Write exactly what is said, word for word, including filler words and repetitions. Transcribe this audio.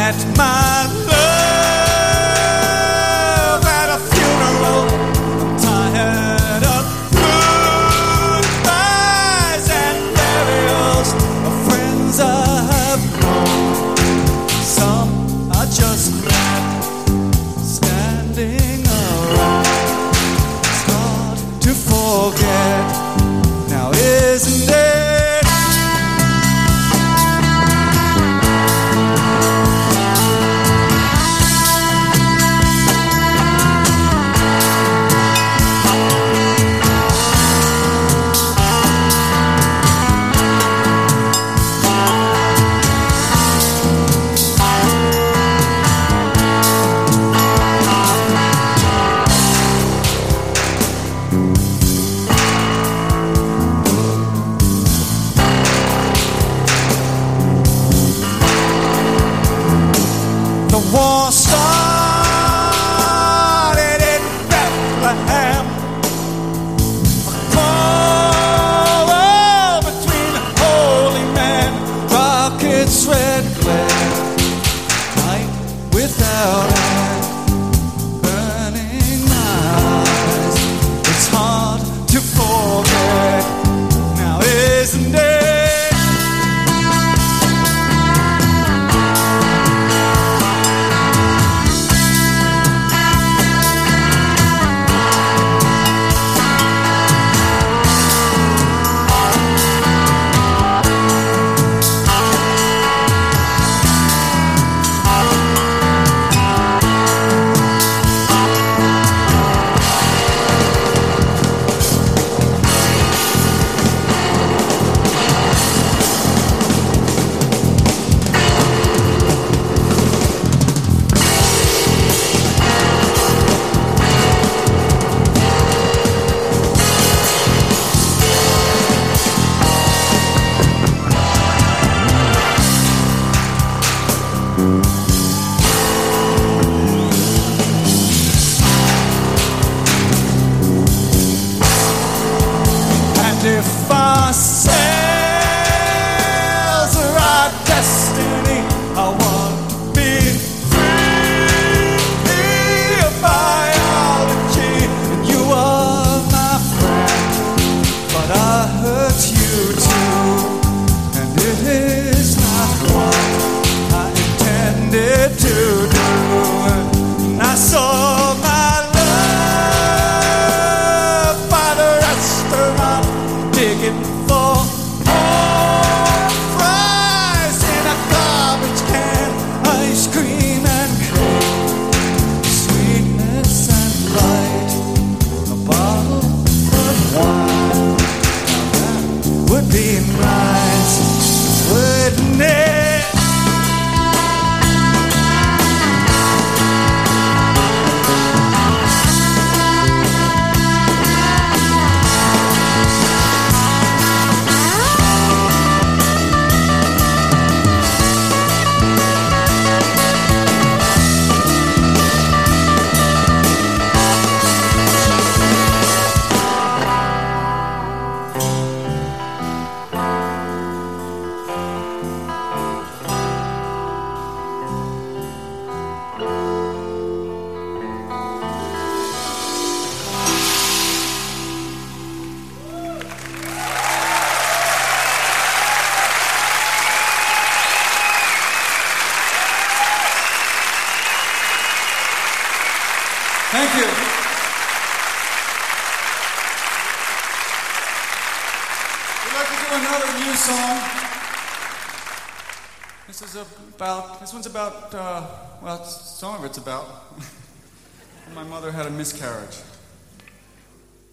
met my love at a funeral. I'm tired of goodbyes and burials of friends I have known. Some are just glad standing around. It's hard to forget now, isn't it? The war started in Bethlehem, a quarrel between holy men, rockets red glare, night without end, burning my eyes. It's hard to forget now, isn't it? If our sails are our destiny, I want to be free of biology. And you are my friend, but I hurt you too. And it is not what I intended to do. And I saw my love by the restaurant, digging for home fries in a garbage can, ice cream and cake, sweetness and light, a bottle of wine. Now that would be nice, wouldn't it? Thank you. We'd like to do another new song. This is about, this one's about, uh, well, some of it's about my mother had a miscarriage.